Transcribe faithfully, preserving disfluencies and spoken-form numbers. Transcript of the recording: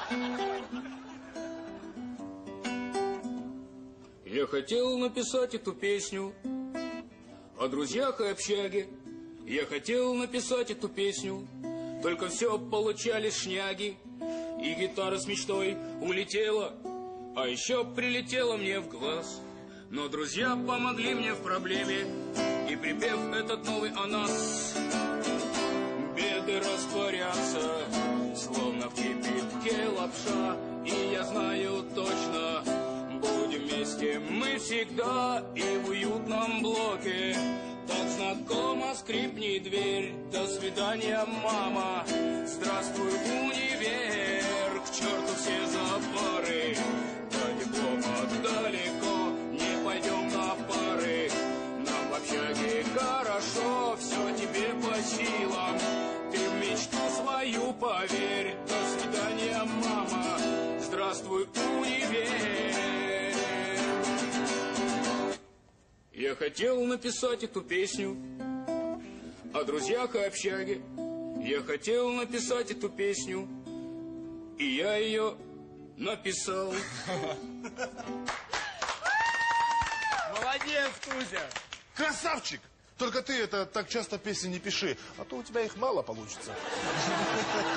Я хотел написать эту песню о друзьях и общаге. Я хотел написать эту песню, только все получались шняги. И гитара с мечтой улетела, а еще прилетела мне в глаз. Но друзья помогли мне в проблеме, и припев этот новый о нас. Беды растворятся, словно в кипятке лапша. И я знаю точно, будем вместе мы всегда и в уютном блоке. Так знакомо скрипнет дверь. До свидания, мама. Здравствуй, универ. К черту все запары. До диплома далеко. Не пойдем на пары. Нам в общаге хорошо. Все тебе по силам. Ты в мечту свою поверь. До свидания, мама. Здравствуй, универ. Я хотел написать эту песню о друзьях и общаге. Я хотел написать эту песню, и я ее написал. Молодец, Кузя! Красавчик! Только ты это так часто песни не пиши, а то у тебя их мало получится.